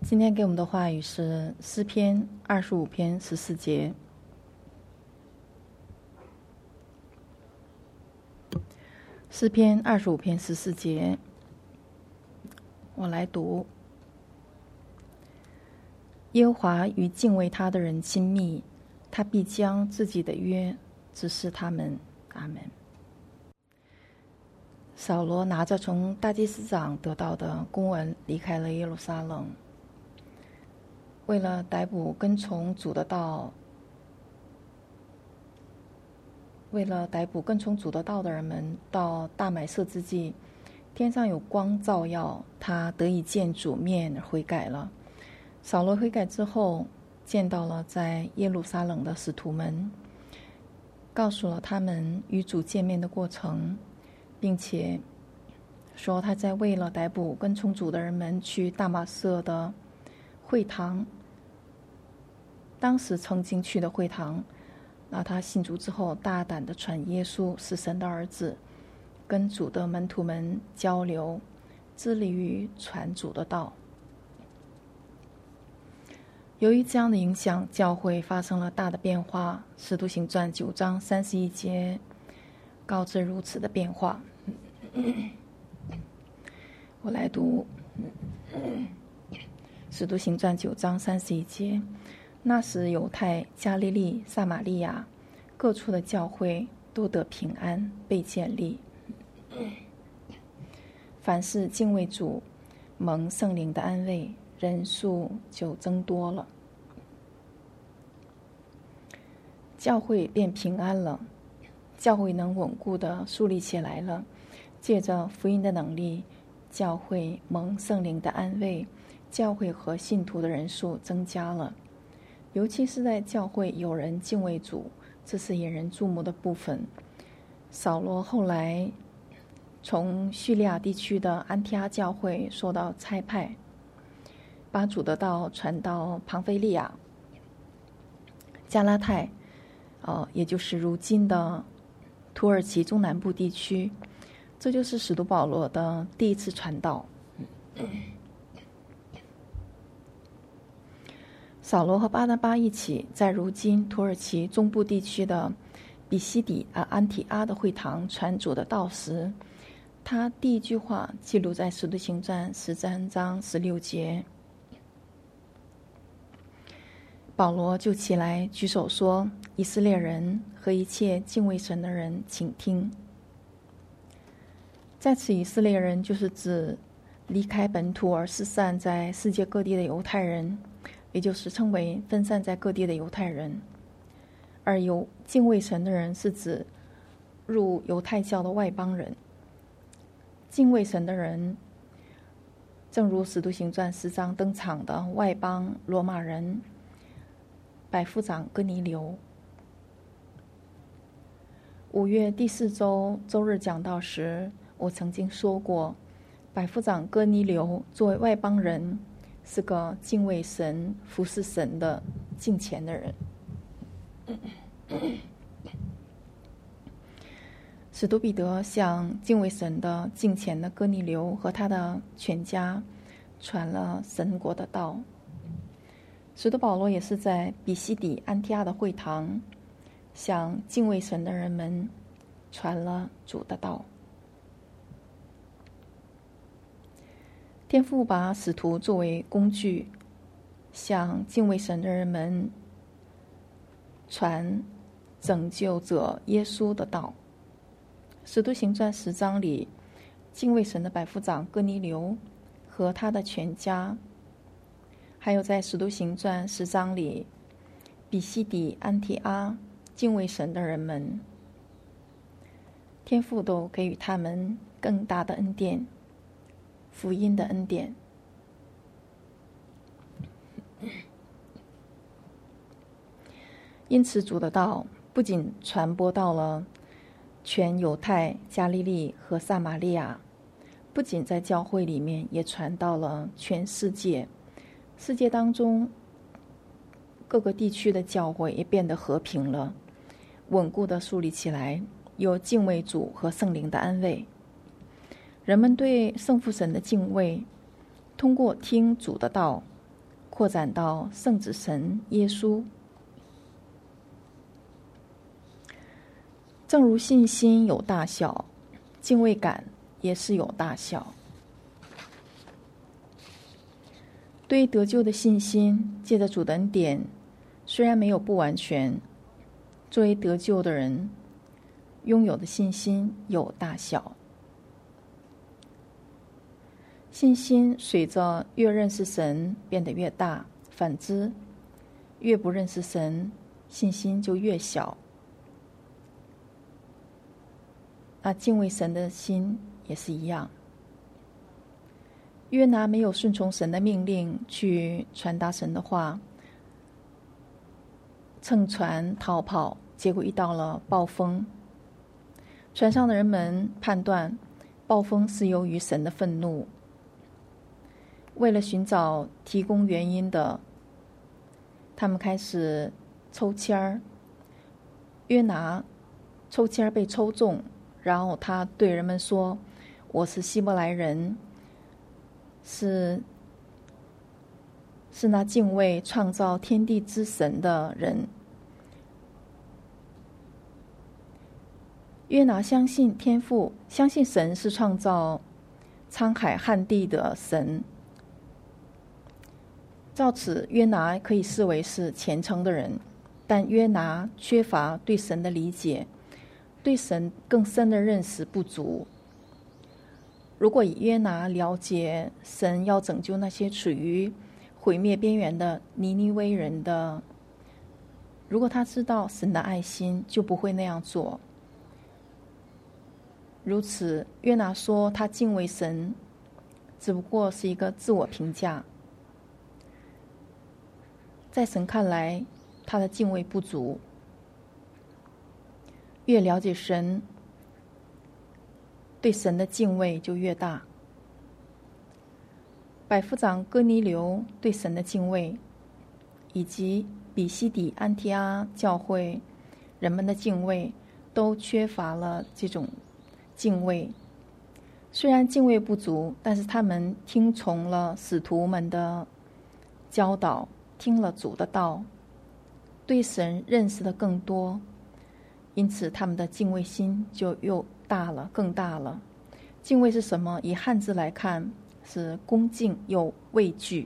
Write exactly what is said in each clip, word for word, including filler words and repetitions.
今天给我们的话语是诗篇二十五篇十四节。诗篇二十五篇十四节，我来读。耶和华与敬畏他的人亲密，他必将自己的约指示他们。阿门。扫罗拿着从大祭司长得到的公文离开了耶路撒冷，为了逮捕跟从主的道为了逮捕跟从主的道的人们，到大买色之际，天上有光照耀，他得以见主面而悔改了。扫罗悔改之后，见到了在耶路撒冷的使徒们，告诉了他们与主见面的过程，并且说他在为了逮捕跟从主的人们去大马色的会堂，当时曾经去的会堂，那他信主之后大胆地传耶稣是神的儿子，跟主的门徒们交流，致力于传主的道。由于这样的影响，教会发生了大的变化。使徒行传九章三十一节告知如此的变化。我来读使徒行传九章三十一节。那时犹太、加利利、撒玛利亚各处的教会都得平安，被建立。凡是敬畏主、蒙圣灵的安慰，人数就增多了，教会变平安了，教会能稳固地树立起来了。借着福音的能力，教会蒙圣灵的安慰，教会和信徒的人数增加了。尤其是在教会有人敬畏主，这是引人注目的部分。扫罗后来从叙利亚地区的安提阿教会受到差派，把主的道传到庞菲利亚、加拉太，呃，也就是如今的土耳其中南部地区。这就是使徒保罗的第一次传道。扫罗和巴拿巴一起在如今土耳其中部地区的比西底啊安提阿的会堂传主的道时，他第一句话记录在使徒行传十三章十六节。保罗就起来举手说：以色列人和一切敬畏神的人，请听。在此以色列人就是指离开本土而四散在世界各地的犹太人，也就是称为分散在各地的犹太人。而有敬畏神的人是指入犹太教的外邦人。敬畏神的人正如使徒行传十章登场的外邦罗马人百夫长哥尼流。五月第四周周日讲道时，我曾经说过，百夫长哥尼流作为外邦人，是个敬畏神、服侍神的敬虔的人。使徒彼得向敬畏神的敬虔的哥尼流和他的全家传了神国的道。使徒保罗也是在比西底安提阿的会堂向敬畏神的人们传了主的道。天父把使徒作为工具，向敬畏神的人们传拯救者耶稣的道。使徒行传十章里，敬畏神的百夫长哥尼流和他的全家，还有在使徒行传十章里比西底安提阿敬畏神的人们，天父都给予他们更大的恩典，福音的恩典。因此主的道不仅传播到了全犹太、加利利和撒玛利亚，不仅在教会里面，也传到了全世界。世界当中各个地区的教会也变得和平了，稳固地树立起来，有敬畏主和圣灵的安慰。人们对圣父神的敬畏，通过听主的道， 扩展到圣子神耶稣。正如信心有大小，敬畏感也是有大小。对于得救的信心，借着主的恩典，虽然没有不完全，作为得救的人，拥有的信心有大小。信心随着越认识神变得越大，反之，越不认识神，信心就越小。那敬畏神的心也是一样。约拿没有顺从神的命令去传达神的话，乘船逃跑，结果遇到了暴风。船上的人们判断暴风是由于神的愤怒。为了寻找提供原因的，他们开始抽签儿。约拿抽签儿被抽中，然后他对人们说：“我是希伯来人，是是那敬畏创造天地之神的人。”约拿相信天父，相信神是创造沧海旱地的神。照此，约拿可以视为是虔诚的人，但约拿缺乏对神的理解，对神更深的认识不足。如果以约拿了解神要拯救那些处于毁灭边缘的尼尼微人的，如果他知道神的爱心，就不会那样做。如此，约拿说他敬畏神，只不过是一个自我评价。在神看来，他的敬畏不足。越了解神，对神的敬畏就越大。百夫长哥尼流对神的敬畏，以及比西底安提阿教会人们的敬畏，都缺乏了这种敬畏。虽然敬畏不足，但是他们听从了使徒们的教导，听了主的道，对神认识的更多，因此他们的敬畏心就又大了，更大了。敬畏是什么？以汉字来看，是恭敬又畏惧。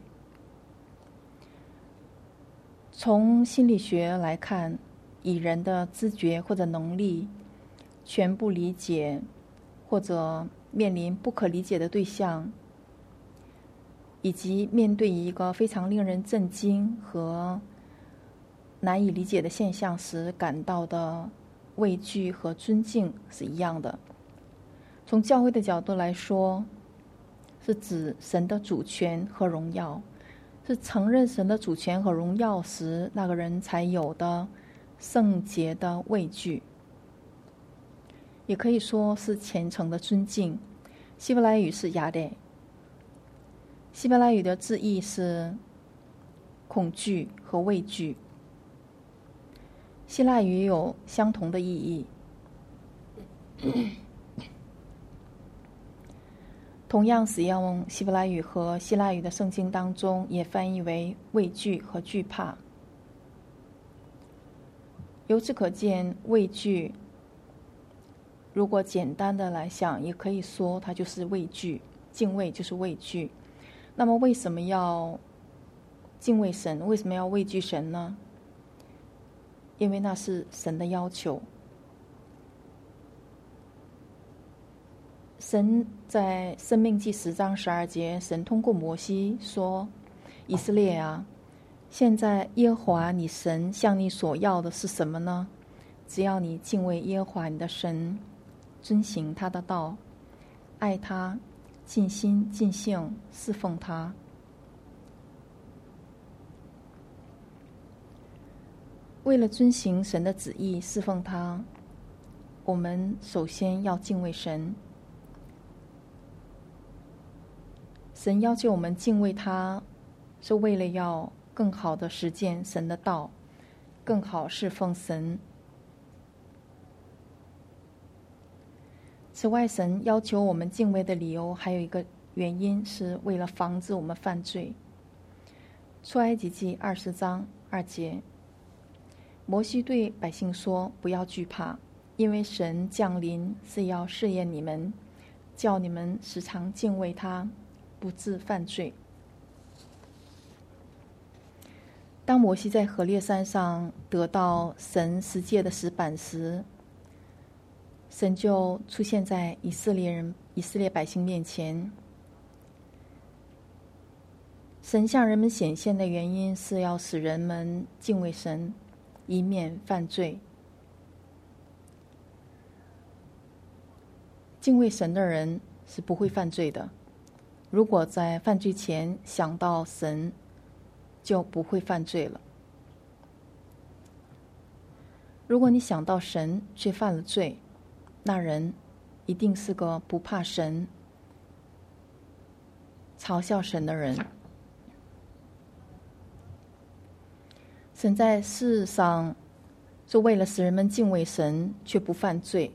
从心理学来看，以人的知觉或者能力全部理解，或者面临不可理解的对象，以及面对一个非常令人震惊和难以理解的现象时感到的畏惧和尊敬是一样的。从教会的角度来说，是指神的主权和荣耀，是承认神的主权和荣耀时那个人才有的圣洁的畏惧，也可以说是虔诚的尊敬。希伯来语是亚得，希伯来语的字义是恐惧和畏惧。希腊语有相同的意义。同样使用希伯来语和希腊语的圣经当中，也翻译为畏惧和惧怕。由此可见，畏惧如果简单的来想，也可以说它就是畏惧，敬畏就是畏惧。那么为什么要敬畏神？为什么要畏惧神呢？因为那是神的要求。神在申命记十章十二节，神通过摩西说：“以色列啊，现在耶和华你神向你所要的是什么呢？只要你敬畏耶和华你的神，遵行他的道，爱他，尽心尽性侍奉他。”为了遵行神的旨意，侍奉他，我们首先要敬畏神。神要求我们敬畏他，是为了要更好的实践神的道，更好侍奉神。此外，神要求我们敬畏的理由还有一个原因，是为了防止我们犯罪。 出埃及记二十章二节，摩西对百姓说：“不要惧怕，因为神降临是要试验你们，叫你们时常敬畏他，不致犯罪。”当摩西在何烈山上得到神十诫的石板时，神就出现在以色列人、以色列百姓面前。神向人们显现的原因是要使人们敬畏神，以免犯罪。敬畏神的人是不会犯罪的。如果在犯罪前想到神，就不会犯罪了。如果你想到神却犯了罪，那人一定是个不怕神、嘲笑神的人。神在世上是为了使人们敬畏神，却不犯罪。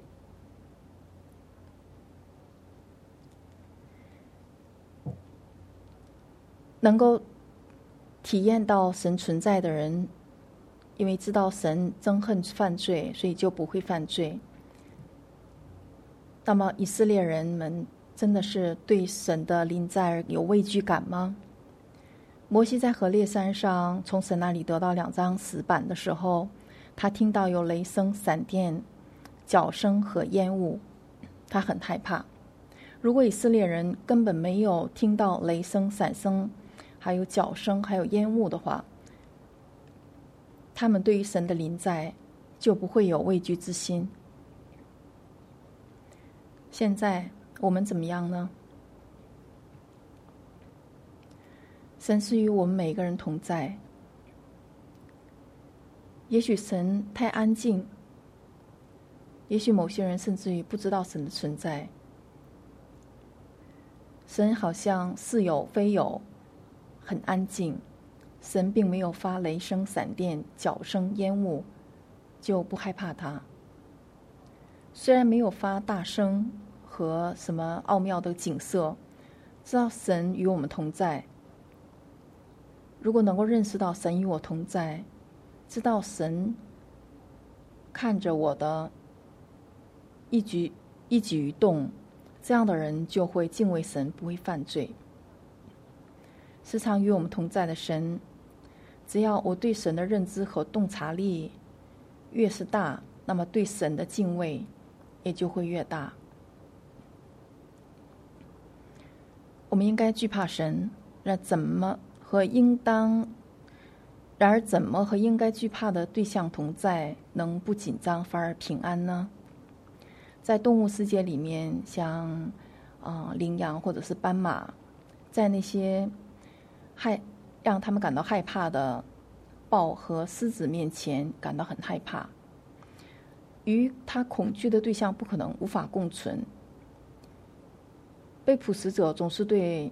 能够体验到神存在的人，因为知道神憎恨犯罪，所以就不会犯罪。那么以色列人们真的是对神的临在有畏惧感吗？摩西在何烈山上从神那里得到两张石板的时候，他听到有雷声、闪电、脚声和烟雾，他很害怕。如果以色列人根本没有听到雷声、闪声，还有脚声，还有烟雾的话，他们对于神的临在就不会有畏惧之心。现在我们怎么样呢？神是与我们每个人同在。也许神太安静，也许某些人甚至于不知道神的存在。神好像似有非有，很安静。神并没有发雷声、闪电、脚声、烟雾，就不害怕他。虽然没有发大声和什么奥妙的景色，知道神与我们同在。如果能够认识到神与我同在，知道神看着我的一举一举一动，这样的人就会敬畏神，不会犯罪。时常与我们同在的神，只要我对神的认知和洞察力越是大，那么对神的敬畏也就会越大。我们应该惧怕神，那怎么和应当然而怎么和应该惧怕的对象同在，能不紧张反而平安呢？在动物世界里面，像呃羚羊或者是斑马，在那些害让他们感到害怕的豹和狮子面前感到很害怕，与他恐惧的对象不可能无法共存。被捕食者总是对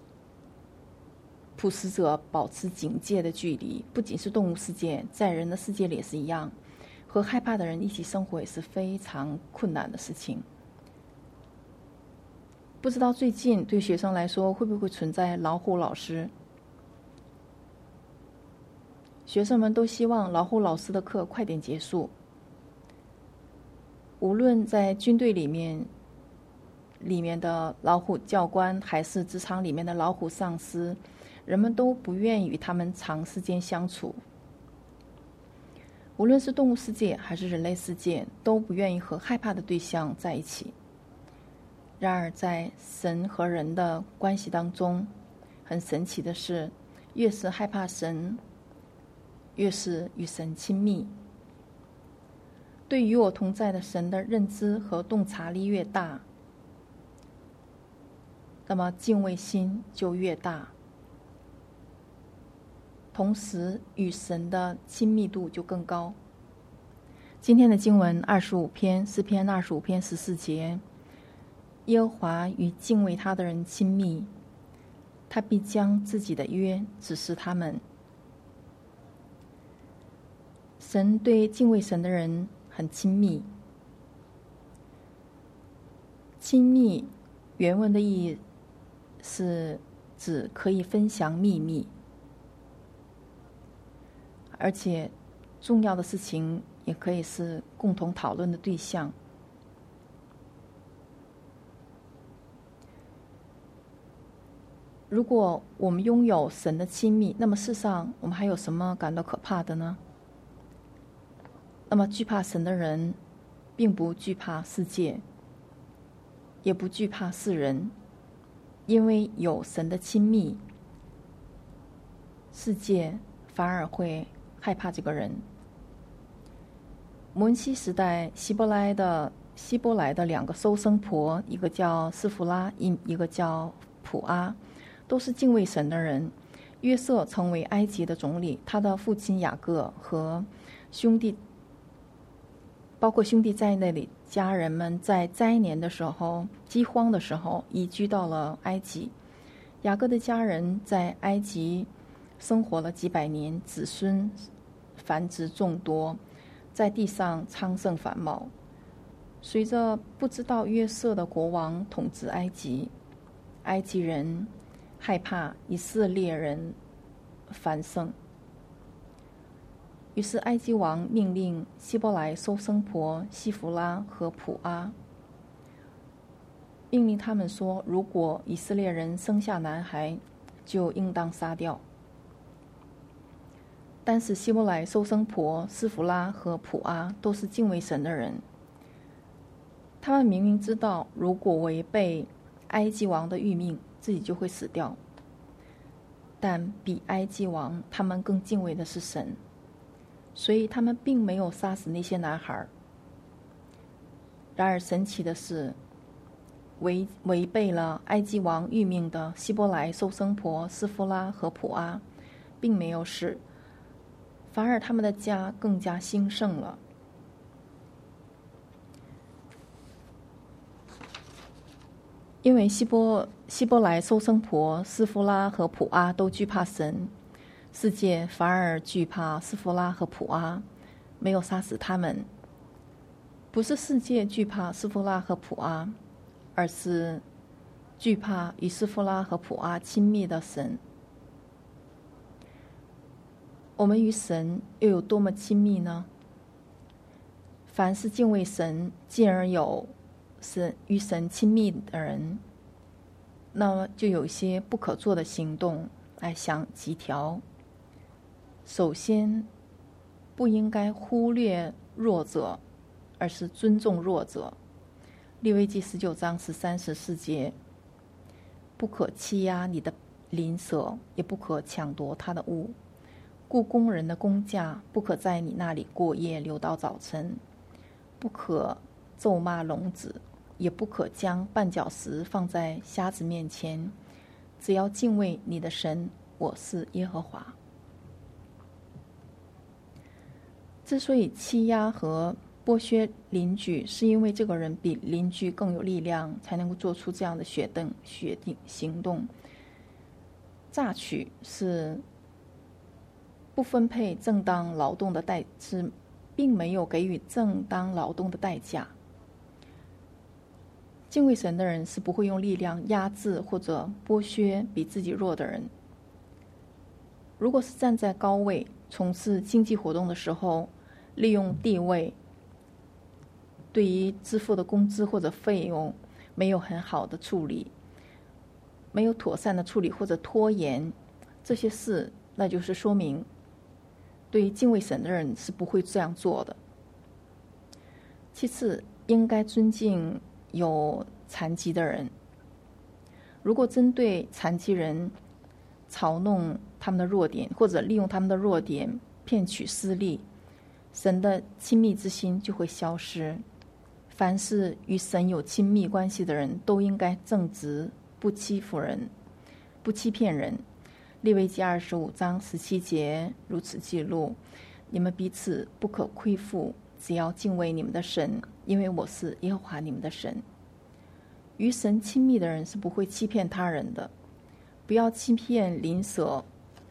捕食者保持警戒的距离，不仅是动物世界，在人的世界里也是一样。和害怕的人一起生活也是非常困难的事情。不知道最近对学生来说会不会存在老虎老师？学生们都希望老虎老师的课快点结束。无论在军队里面里面的老虎教官，还是职场里面的老虎上司，人们都不愿与他们长时间相处。无论是动物世界还是人类世界，都不愿意和害怕的对象在一起。然而在神和人的关系当中，很神奇的是，越是害怕神，越是与神亲密。对与我同在的神的认知和洞察力越大，那么敬畏心就越大，同时与神的亲密度就更高。今天的经文二十五篇，诗篇二十五篇十四节，耶和华与敬畏他的人亲密，他必将自己的约指示他们。神对敬畏神的人很亲密。亲密原文的意义是指可以分享秘密。 而且重要的事情也可以是共同讨论的对象。如果我们拥有神的亲密，那么世上我们还有什么感到可怕的呢？那么惧怕神的人并不惧怕世界，也不惧怕世人，因为有神的亲密，世界反而会害怕这个人。摩西时代希伯来的希伯来的两个收生婆，一个叫斯弗拉，一一个叫普阿，都是敬畏神的人。约瑟成为埃及的总理，他的父亲雅各和兄弟，包括兄弟在内的家人们，在灾年的时候、饥荒的时候移居到了埃及。雅各的家人在埃及生活了几百年，子孙繁殖众多，在地上昌盛繁茂。随着不知道约瑟的国王统治埃及，埃及人害怕以色列人繁盛，于是埃及王命令希伯来收生婆西弗拉和普阿，命令他们说，如果以色列人生下男孩，就应当杀掉。但是希伯来收生婆斯弗拉和普阿都是敬畏神的人，他们明明知道，如果违背埃及王的谕命，自己就会死掉，但比埃及王他们更敬畏的是神，所以他们并没有杀死那些男孩。然而神奇的是，违违背了埃及王谕命的希伯来收生婆斯弗拉和普阿并没有死，反而他们的家更加兴盛了。因为希伯希伯来收生婆斯弗拉和普阿都惧怕神，世界反而惧怕斯弗拉和普阿，没有杀死他们。不是世界惧怕斯弗拉和普阿，而是惧怕与斯弗拉和普阿亲密的神。我们与神又有多么亲密呢？凡是敬畏神，进而有神与神亲密的人，那么就有些不可做的行动来想几条。首先，不应该忽略弱者，而是尊重弱者。利未记十九章十三十四节，不可欺压你的邻舍，也不可抢夺他的物。雇工人的工价不可在你那里过夜，留到早晨。不可咒骂聋子，也不可将绊脚石放在瞎子面前。只要敬畏你的神，我是耶和华。之所以欺压和剥削邻居，是因为这个人比邻居更有力量，才能够做出这样的决定决定行动。榨取是不分配正当劳动的代是并没有给予正当劳动的代价。敬畏神的人是不会用力量压制或者剥削比自己弱的人。如果是站在高位从事经济活动的时候，利用地位对于支付的工资或者费用没有很好的处理，没有妥善的处理或者拖延这些事，那就是说明对于敬畏神的人是不会这样做的。其次，应该尊敬有残疾的人。如果针对残疾人嘲弄他们的弱点，或者利用他们的弱点骗取私利，神的亲密之心就会消失。凡是与神有亲密关系的人，都应该正直，不欺负人，不欺骗人。利未记二十五章十七节如此记录：你们彼此不可亏负，只要敬畏你们的神，因为我是耶和华你们的神。与神亲密的人是不会欺骗他人的。不要欺骗邻舍，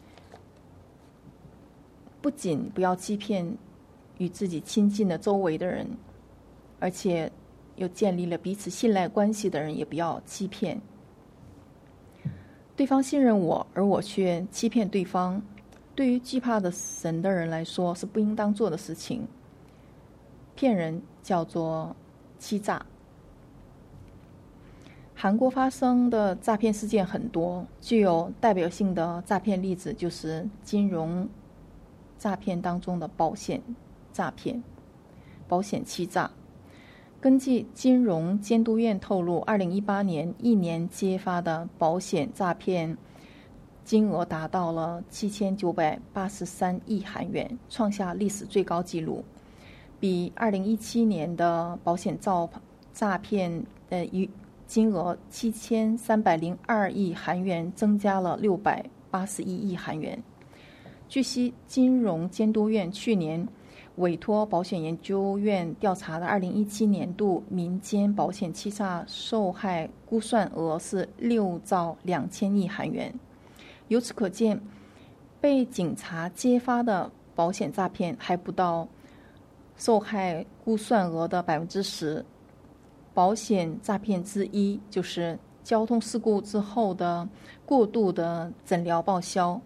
不仅不要欺骗与自己亲近的周围的人，而且又建立了彼此信赖关系的人也不要欺骗。对方信任我，而我却欺骗对方， 对于惧怕的神的人来说是不应当做的事情。骗人叫做欺诈。韩国发生的诈骗事件很多，具有代表性的诈骗例子就是金融诈骗当中的保险诈骗、保险欺诈。根据金融监督院透露，二零一八年一年揭发的保险诈骗金额达到了七千九百八十三亿韩元，创下历史最高纪录，比二零一七年的保险诈诈骗的金额七千三百零二亿韩元增加了六百八十一亿韩元。据悉，金融监督院去年委托保险研究院调查的二零一七年度民间保险欺诈受害估算额是六兆两千亿韩元。由此可见，被警察揭发的保险诈骗还不到受害估算额的百分之十。保险诈骗之一就是交通事故之后的过度的诊疗报销。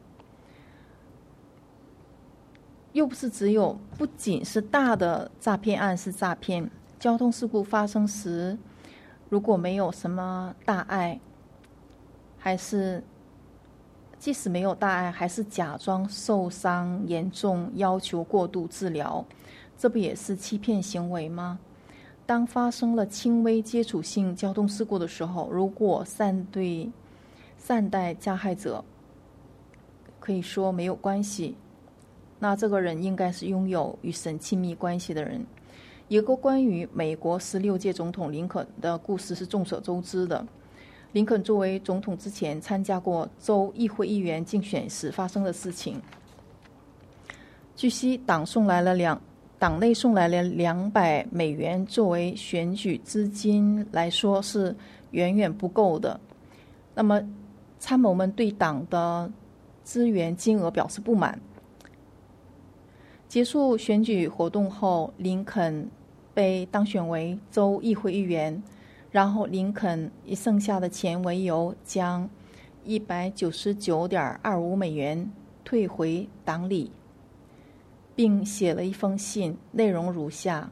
又不是只有，不仅是大的诈骗案是诈骗，交通事故发生时，如果没有什么大碍，还是即使没有大碍，还是假装受伤严重，要求过度治疗，这不也是欺骗行为吗？当发生了轻微接触性交通事故的时候，如果善对善待加害者，可以说没有关系，那这个人应该是拥有与神亲密关系的人。有个关于美国十六届总统林肯的故事是众所周知的。林肯作为总统之前参加过州议会议员竞选时发生的事情。据悉，党送来了两党内送来了两百美元作为选举资金来说是远远不够的。那么参谋们对党的资源金额表示不满。结束选举活动后，林肯被当选为州议会议员，然后林肯以剩下的钱为由，将一百九十九点二五美元退回党里，并写了一封信，内容如下：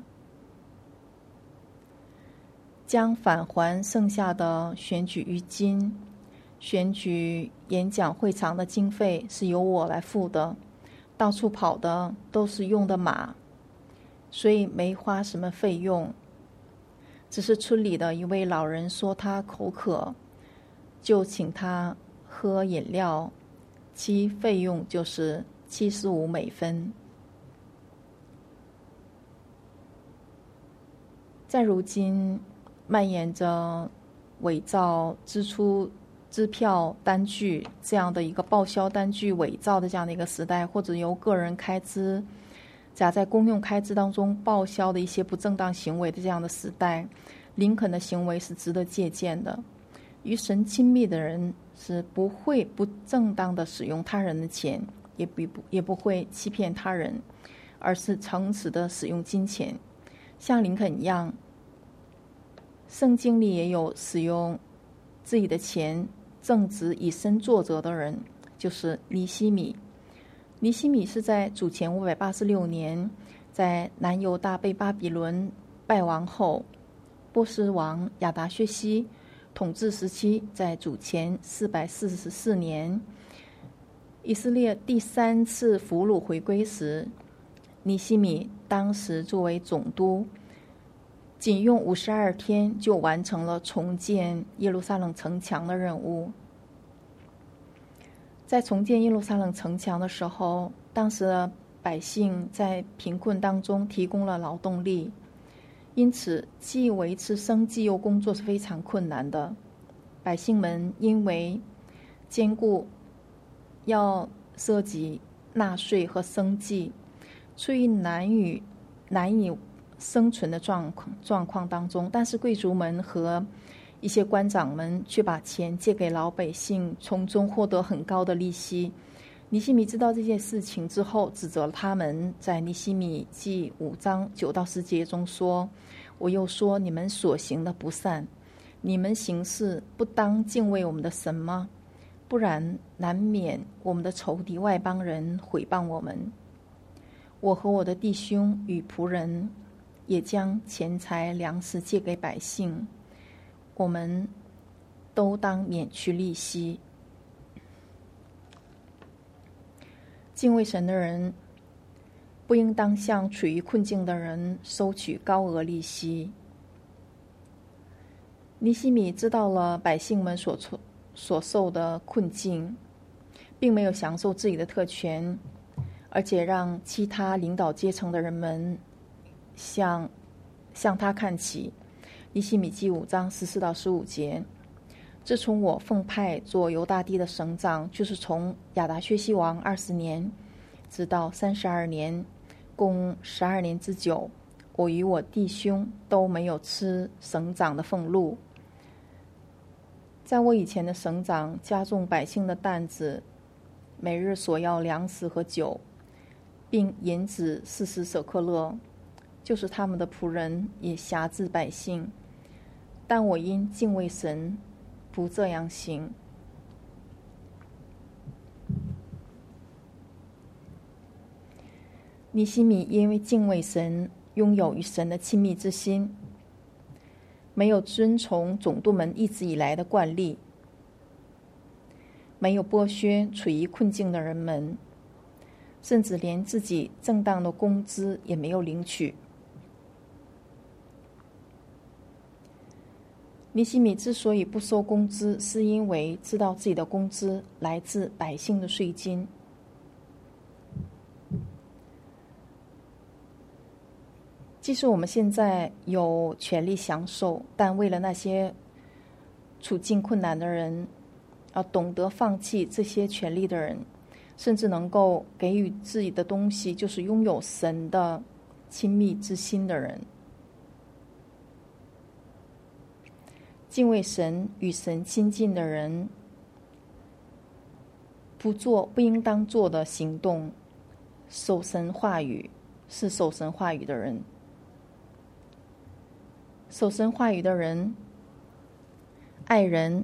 将返还剩下的选举余金，选举演讲会场的经费是由我来付的，到处跑的都是用的马，所以没花什么费用。只是村里的一位老人说他口渴，就请他喝饮料，其费用就是七十五美分。在如今蔓延着伪造支出支票单据这样的一个报销单据伪造的这样的一个时代，或者由个人开支假在公用开支当中报销的一些不正当行为的这样的时代，林肯的行为是值得借鉴的。与神亲密的人是不会不正当的使用他人的钱，也不也不会欺骗他人，而是诚实的使用金钱。像林肯一样，圣经里也有使用自己的钱正直以身作则的人，就是尼希米。尼希米是在主前五百八十六年，在南犹大被巴比伦败亡后，波斯王亚达薛西统治时期，在主前四百四十四年，以色列第三次俘虏回归时，尼希米当时作为总督，仅用五十二天就完成了重建耶路撒冷城墙的任务。在重建耶路撒冷城墙的时候，当时的百姓在贫困当中提供了劳动力，因此既维持生计又工作是非常困难的。百姓们因为兼顾要涉及纳税和生计，处于难以难以生存的状况状况当中，但是贵族们和一些官长们却把钱借给老百姓，从中获得很高的利息。尼希米知道这件事情之后，指责了他们，在尼希米记五章九到十节中说：“我又说，你们所行的不善，你们行事不当敬畏我们的神吗？ 不然难免我们的仇敌外邦人毁谤我们。我和我的弟兄与仆人也将钱财粮食借给百姓，我们都当免去利息。敬畏神的人不应当向处于困境的人收取高额利息。尼希米知道了百姓们所所受的困境，并没有享受自己的特权，而且让其他领导阶层的人们向向他看齐。尼希米记五章十四到十五节：自从我奉派做犹大地的省长，就是从亚达薛西王二十年直到三十二年，共十二年之久，我与我弟兄都没有吃省长的俸禄。在我以前的省长加重百姓的担子，每日索要粮食和酒，并银子四十舍客勒，就是他们的仆人也辖制百姓。但我因敬畏神，不这样行。尼希米因为敬畏神，拥有与神的亲密之心，没有遵从总督们一直以来的惯例，没有剥削处于困境的人们，甚至连自己正当的工资也没有领取。尼希米之所以不收工资，是因为知道自己的工资来自百姓的税金。即使我们现在有权利享受，但为了那些处境困难的人，啊，懂得放弃这些权利的人，甚至能够给予自己的东西，就是拥有神的亲密之心的人。敬畏神、与神亲近的人，不做不应当做的行动，守神话语，是守神话语的人。守神话语的人，爱人，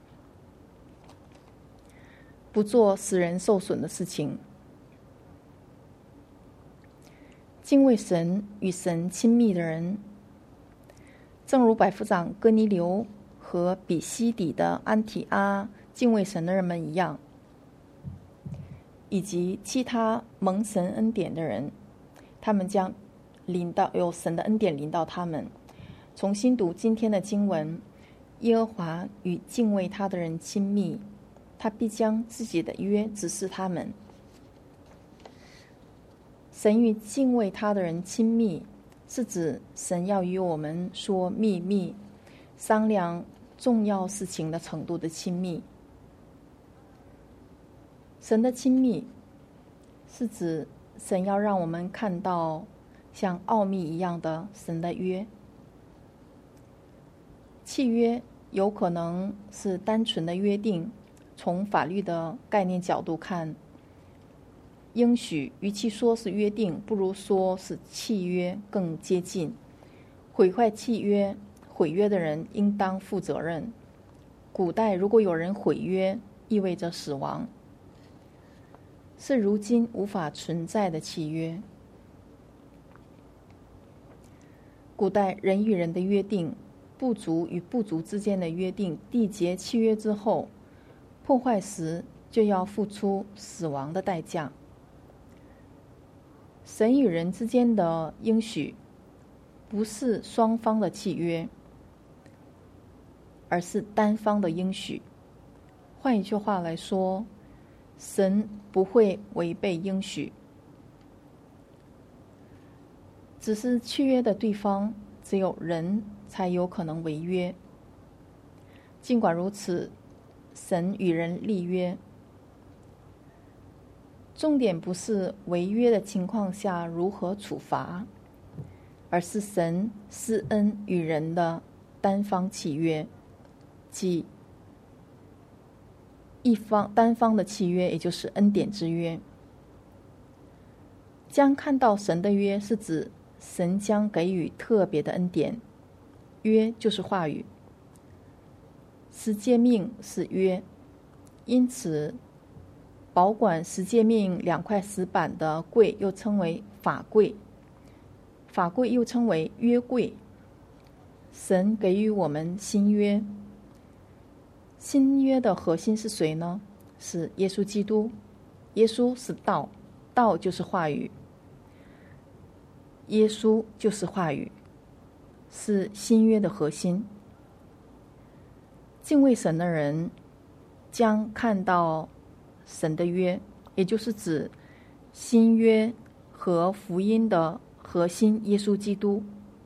不做使人受损的事情。敬畏神、与神亲密的人，正如百夫长哥尼流和比西底的安提阿敬畏神的人们一样，以及其他蒙神恩典的人，他们将临到有神的恩典临到他们。重新读今天的经文，耶和华与敬畏他的人亲密，他必将自己的约指示他们。神与敬畏他的人亲密，是指神要与我们说秘密，商量重要事情的程度的亲密。神的亲密是指神要让我们看到像奥秘一样的神的约。契约有可能是单纯的约定，从法律的概念角度看，应许与其说是约定，不如说是契约更接近。毁坏契约、毁约的人应当负责任。古代如果有人毁约，意味着死亡，是如今无法存在的契约。古代人与人的约定，部族与部族之间的约定，缔结契约之后，破坏时就要付出死亡的代价。神与人之间的应许不是双方的契约，而是单方的应许。换一句话来说，神不会违背应许，只是契约的对方只有人才有可能违约。尽管如此，神与人立约，重点不是违约的情况下如何处罚，而是神施恩与人的单方契约，即一方单方的契约，也就是恩典之约。将看到神的约，是指神将给予特别的恩典，约就是话语，十诫命是约， 因此保管十诫命两块石板的柜又称为法柜，法柜又称为约柜。神给予我们新约，新约的核心是谁呢？是耶稣基督。耶稣是道，道就是话语，耶稣就是话语，是新约的核心。敬畏神的人将看到神的约，也就是指新约和福音的核心耶稣基督。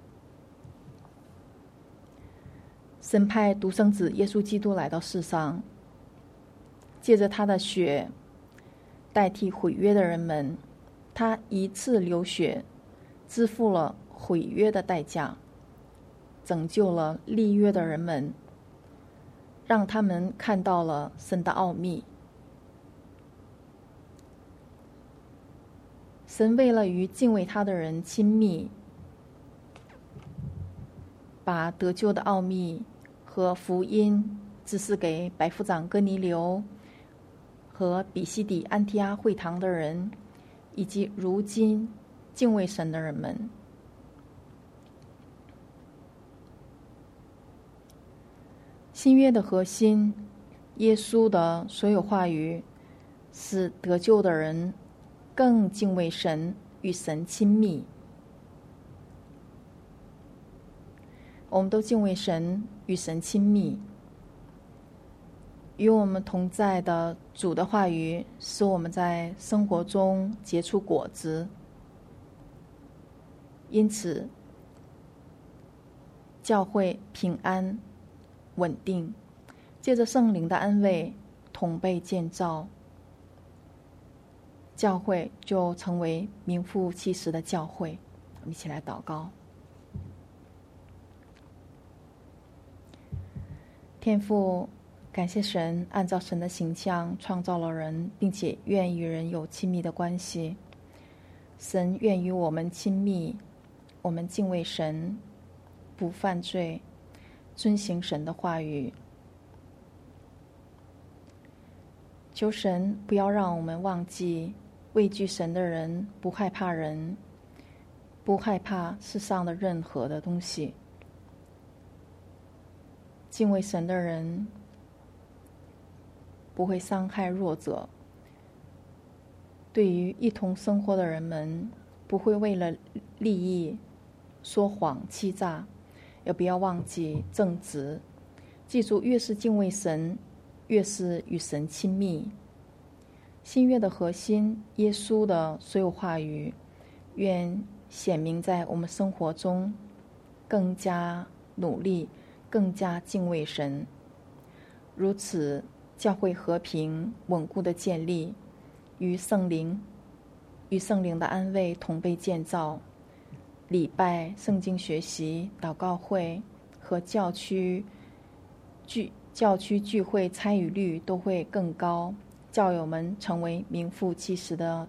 神派独生子耶稣基督来到世上，借着他的血代替毁约的人们，他一次流血支付了毁约的代价，拯救了立约的人们，让他们看到了神的奥秘。神为了与敬畏他的人亲密，把得救的奥秘和福音指示给百夫长哥尼流和比西底安提阿会堂的人，以及如今敬畏神的人们。新约的核心，耶稣的所有话语，使得救的人更敬畏神，与神亲密。我们都敬畏神，与神亲密。与我们同在的主的话语，使我们在生活中结出果子。因此，教会平安稳定，借着圣灵的安慰，同被建造，教会就成为名副其实的教会。我们一起来祷告。天父，感谢神按照神的形象创造了人，并且愿与人有亲密的关系。神愿与我们亲密，我们敬畏神，不犯罪，遵行神的话语。求神不要让我们忘记，畏惧神的人不害怕人，不害怕世上的任何的东西。敬畏神的人不会伤害弱者，对于一同生活的人们，不会为了利益说谎欺诈，也不要忘记正直。记住，越是敬畏神，越是与神亲密。新约的核心，耶稣的所有话语，愿显明在我们生活中，更加努力，更加敬畏神。如此，教会和平稳固的建立，与圣灵与圣灵的安慰同被建造。礼拜、圣经学习、祷告会和教区聚教区聚会参与率都会更高，教友们成为名副其实的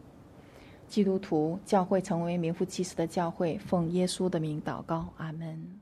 基督徒，教会成为名副其实的教会。奉耶稣的名祷告，阿们。